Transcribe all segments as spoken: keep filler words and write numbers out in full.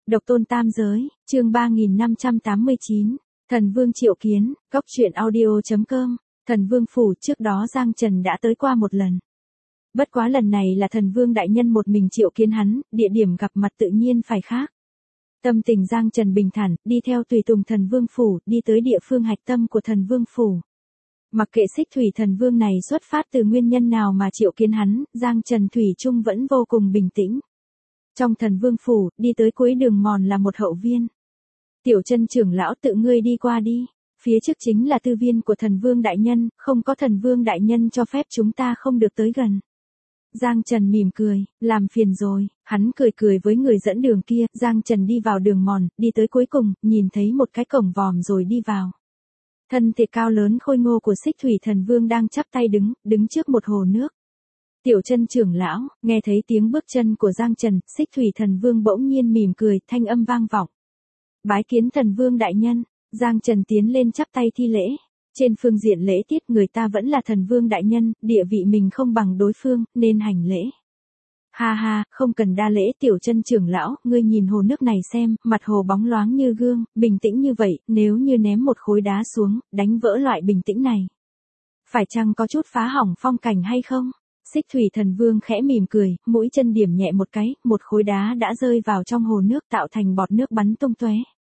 Độc tôn tam giới, chương ba nghìn năm trăm tám mươi chín, Thần Vương triệu kiến, góc truyện audio chấm com, Thần Vương phủ trước đó Giang Trần đã tới qua một lần. Bất quá lần này là Thần Vương đại nhân một mình triệu kiến hắn, địa điểm gặp mặt tự nhiên phải khác. Tâm tình Giang Trần bình thản, đi theo tùy tùng Thần Vương phủ, đi tới địa phương hạch tâm của Thần Vương phủ. Mặc kệ Xích Thủy Thần Vương này xuất phát từ nguyên nhân nào mà triệu kiến hắn, Giang Trần thủy chung vẫn vô cùng bình tĩnh. Trong Thần Vương phủ, đi tới cuối đường mòn là một hậu viên. Tiểu Chân trưởng lão tự ngươi đi qua đi, phía trước chính là tư viên của Thần Vương đại nhân, không có Thần Vương đại nhân cho phép chúng ta không được tới gần. Giang Trần mỉm cười, làm phiền rồi, hắn cười cười với người dẫn đường kia, Giang Trần đi vào đường mòn, đi tới cuối cùng, nhìn thấy một cái cổng vòm rồi đi vào. Thân thể cao lớn khôi ngô của Xích Thủy Thần Vương đang chắp tay đứng, đứng trước một hồ nước. Tiểu Chân trưởng lão, nghe thấy tiếng bước chân của Giang Trần, Xích Thủy Thần Vương bỗng nhiên mỉm cười, thanh âm vang vọng. Bái kiến Thần Vương đại nhân, Giang Trần tiến lên chắp tay thi lễ. Trên phương diện lễ tiết người ta vẫn là Thần Vương đại nhân, địa vị mình không bằng đối phương, nên hành lễ. Ha ha, không cần đa lễ Tiểu Chân trưởng lão, ngươi nhìn hồ nước này xem, mặt hồ bóng loáng như gương, bình tĩnh như vậy, nếu như ném một khối đá xuống, đánh vỡ loại bình tĩnh này. Phải chăng có chút phá hỏng phong cảnh hay không? Xích Thủy Thần Vương khẽ mỉm cười, mũi chân điểm nhẹ một cái, một khối đá đã rơi vào trong hồ nước tạo thành bọt nước bắn tung tóe.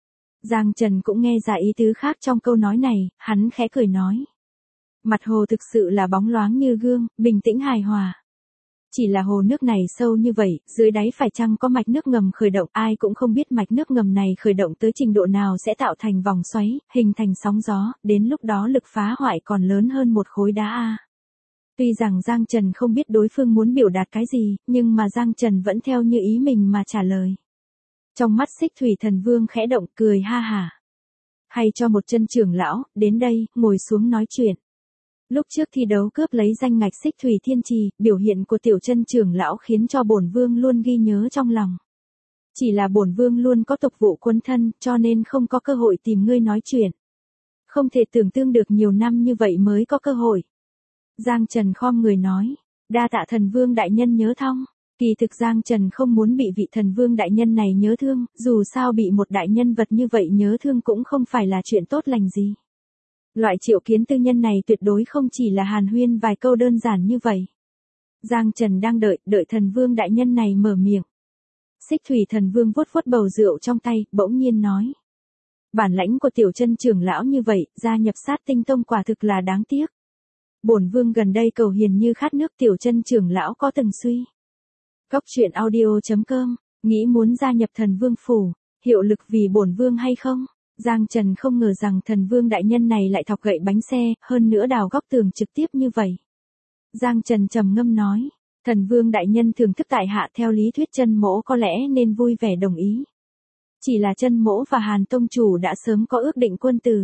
Giang Trần cũng nghe ra ý tứ khác trong câu nói này, hắn khẽ cười nói. Mặt hồ thực sự là bóng loáng như gương, bình tĩnh hài hòa. Chỉ là hồ nước này sâu như vậy, dưới đáy phải chăng có mạch nước ngầm khởi động, ai cũng không biết mạch nước ngầm này khởi động tới trình độ nào sẽ tạo thành vòng xoáy, hình thành sóng gió, đến lúc đó lực phá hoại còn lớn hơn một khối đá a. Tuy rằng Giang Trần không biết đối phương muốn biểu đạt cái gì, nhưng mà Giang Trần vẫn theo như ý mình mà trả lời. Trong mắt Xích Thủy Thần Vương khẽ động cười ha hả. Hay cho một Chân trưởng lão, đến đây, ngồi xuống nói chuyện. Lúc trước thi đấu cướp lấy danh ngạch Xích Thủy Thiên Trì, biểu hiện của Tiểu Chân trưởng lão khiến cho bổn vương luôn ghi nhớ trong lòng. Chỉ là bổn vương luôn có tục vụ quân thân, cho nên không có cơ hội tìm ngươi nói chuyện. Không thể tưởng tượng được nhiều năm như vậy mới có cơ hội. Giang Trần khom người nói, đa tạ Thần Vương đại nhân nhớ thong. Kỳ thực Giang Trần không muốn bị vị Thần Vương đại nhân này nhớ thương, dù sao bị một đại nhân vật như vậy nhớ thương cũng không phải là chuyện tốt lành gì. Loại triệu kiến tư nhân này tuyệt đối không chỉ là hàn huyên vài câu đơn giản như vậy. Giang Trần đang đợi, đợi Thần Vương đại nhân này mở miệng. Xích Thủy Thần Vương vuốt vuốt bầu rượu trong tay, bỗng nhiên nói. Bản lãnh của Tiểu Chân trưởng lão như vậy, gia nhập Sát Tinh Tông quả thực là đáng tiếc. Bổn vương gần đây cầu hiền như khát nước, Tiểu Chân trưởng lão có từng suy. Góc truyện audio chấm com, nghĩ muốn gia nhập Thần Vương phủ, hiệu lực vì bổn vương hay không? Giang Trần không ngờ rằng Thần Vương đại nhân này lại thọc gậy bánh xe, hơn nữa đào góc tường trực tiếp như vậy. Giang Trần trầm ngâm nói, Thần Vương đại nhân thưởng thức tại hạ, theo lý thuyết Chân mỗ có lẽ nên vui vẻ đồng ý. Chỉ là Chân mỗ và Hàn tông chủ đã sớm có ước định quân tử.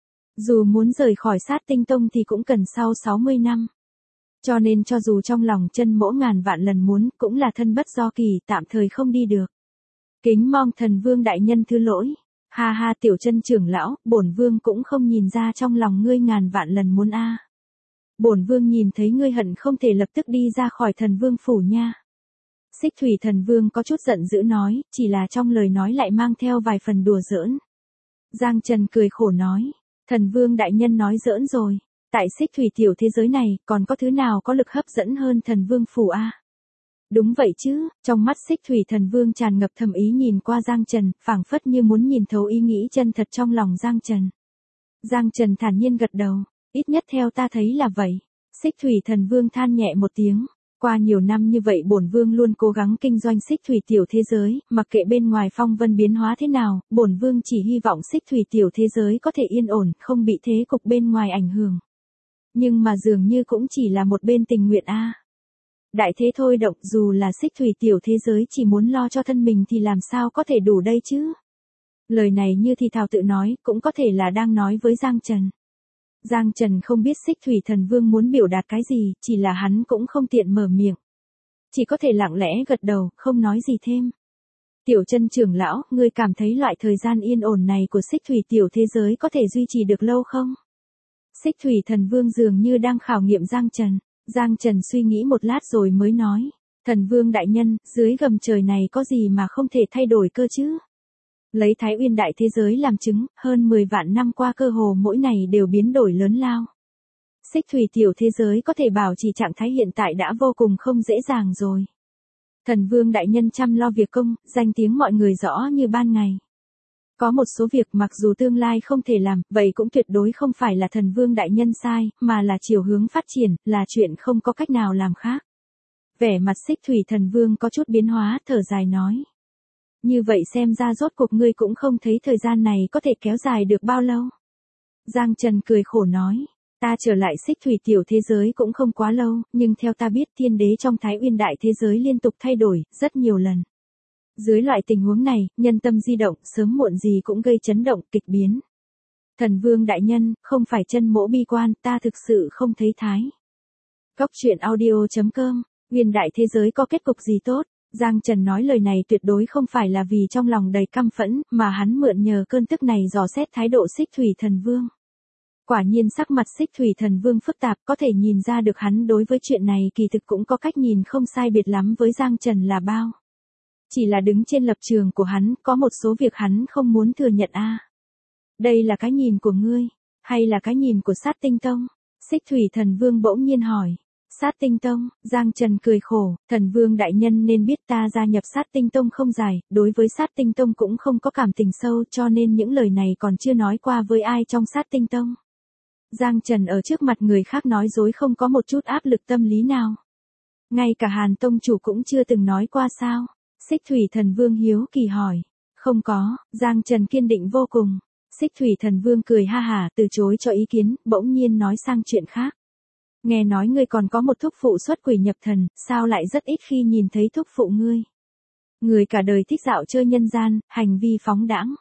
Dù muốn rời khỏi Sát Tinh Tông thì cũng cần sau sáu mươi năm. Cho nên cho dù trong lòng Chân mỗ ngàn vạn lần muốn, cũng là thân bất do kỳ, tạm thời không đi được. Kính mong Thần Vương đại nhân thứ lỗi. Ha ha Tiểu Chân trưởng lão, bổn vương cũng không nhìn ra trong lòng ngươi ngàn vạn lần muốn a. Bổn vương nhìn thấy ngươi hận không thể lập tức đi ra khỏi Thần Vương phủ nha. Xích Thủy Thần Vương có chút giận dữ nói, chỉ là trong lời nói lại mang theo vài phần đùa giỡn. Giang Trần cười khổ nói, Thần Vương đại nhân nói giỡn rồi. Tại Xích Thủy tiểu thế giới này, còn có thứ nào có lực hấp dẫn hơn Thần Vương phủ a? Đúng vậy chứ, trong mắt Xích Thủy Thần Vương tràn ngập thầm ý nhìn qua Giang Trần, phảng phất như muốn nhìn thấu ý nghĩ chân thật trong lòng Giang Trần. Giang Trần thản nhiên gật đầu, ít nhất theo ta thấy là vậy. Xích Thủy Thần Vương than nhẹ một tiếng, qua nhiều năm như vậy bổn vương luôn cố gắng kinh doanh Xích Thủy tiểu thế giới, mặc kệ bên ngoài phong vân biến hóa thế nào, bổn vương chỉ hy vọng Xích Thủy tiểu thế giới có thể yên ổn, không bị thế cục bên ngoài ảnh hưởng. Nhưng mà dường như cũng chỉ là một bên tình nguyện a. Đại thế thôi động, dù là Xích Thủy tiểu thế giới chỉ muốn lo cho thân mình thì làm sao có thể đủ đây chứ? Lời này như thì thào tự nói, cũng có thể là đang nói với Giang Trần. Giang Trần không biết Xích Thủy Thần Vương muốn biểu đạt cái gì, chỉ là hắn cũng không tiện mở miệng. Chỉ có thể lặng lẽ gật đầu, không nói gì thêm. Tiểu Chân trưởng lão, ngươi cảm thấy loại thời gian yên ổn này của Xích Thủy tiểu thế giới có thể duy trì được lâu không? Xích Thủy Thần Vương dường như đang khảo nghiệm Giang Trần. Giang Trần suy nghĩ một lát rồi mới nói, Thần Vương đại nhân, dưới gầm trời này có gì mà không thể thay đổi cơ chứ? Lấy Thái Uyên đại thế giới làm chứng, hơn mười vạn năm qua cơ hồ mỗi ngày đều biến đổi lớn lao. Xích thủy tiểu thế giới có thể bảo trì trạng thái hiện tại đã vô cùng không dễ dàng rồi. Thần vương đại nhân chăm lo việc công, danh tiếng mọi người rõ như ban ngày. Có một số việc mặc dù tương lai không thể làm, vậy cũng tuyệt đối không phải là thần vương đại nhân sai, mà là chiều hướng phát triển, là chuyện không có cách nào làm khác. Vẻ mặt xích thủy thần vương có chút biến hóa, thở dài nói. Như vậy xem ra rốt cuộc ngươi cũng không thấy thời gian này có thể kéo dài được bao lâu. Giang Trần cười khổ nói. Ta trở lại xích thủy tiểu thế giới cũng không quá lâu, nhưng theo ta biết thiên đế trong Thái Uyên đại thế giới liên tục thay đổi, rất nhiều lần. Dưới loại tình huống này, nhân tâm di động, sớm muộn gì cũng gây chấn động, kịch biến. Thần vương đại nhân, không phải chân mỗ bi quan, ta thực sự không thấy thái. Góc truyện audio chấm com, Uyên đại thế giới có kết cục gì tốt? Giang Trần nói lời này tuyệt đối không phải là vì trong lòng đầy căm phẫn, mà hắn mượn nhờ cơn tức này dò xét thái độ xích thủy thần vương. Quả nhiên sắc mặt xích thủy thần vương phức tạp, có thể nhìn ra được hắn đối với chuyện này kỳ thực cũng có cách nhìn không sai biệt lắm với Giang Trần là bao. Chỉ là đứng trên lập trường của hắn, có một số việc hắn không muốn thừa nhận a. À. Đây là cái nhìn của ngươi, hay là cái nhìn của Sát Tinh Tông? Xích thủy thần vương bỗng nhiên hỏi. Sát Tinh Tông, Giang Trần cười khổ, thần vương đại nhân nên biết ta gia nhập Sát Tinh Tông không dài, đối với Sát Tinh Tông cũng không có cảm tình sâu, cho nên những lời này còn chưa nói qua với ai trong Sát Tinh Tông. Giang Trần ở trước mặt người khác nói dối không có một chút áp lực tâm lý nào. Ngay cả Hàn Tông chủ cũng chưa từng nói qua sao? Xích thủy thần vương hiếu kỳ hỏi. Không có, Giang Trần kiên định vô cùng. Xích thủy thần vương cười ha hả từ chối cho ý kiến, bỗng nhiên nói sang chuyện khác. Nghe nói ngươi còn có một thúc phụ xuất quỷ nhập thần, sao lại rất ít khi nhìn thấy thúc phụ ngươi? Người cả đời thích dạo chơi nhân gian, hành vi phóng đãng.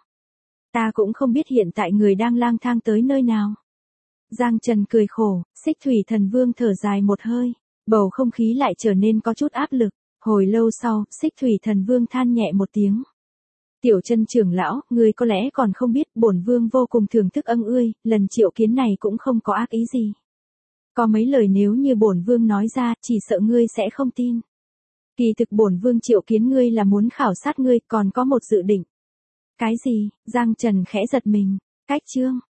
Ta cũng không biết hiện tại người đang lang thang tới nơi nào. Giang Trần cười khổ, xích thủy thần vương thở dài một hơi, bầu không khí lại trở nên có chút áp lực. Hồi lâu sau, xích thủy thần vương than nhẹ một tiếng. Tiểu Chân trưởng lão, ngươi có lẽ còn không biết, bổn vương vô cùng thưởng thức ân ươi, lần triệu kiến này cũng không có ác ý gì. Có mấy lời nếu như bổn vương nói ra, chỉ sợ ngươi sẽ không tin. Kỳ thực bổn vương triệu kiến ngươi là muốn khảo sát ngươi, còn có một dự định. Cái gì? Giang Trần khẽ giật mình. Cách chương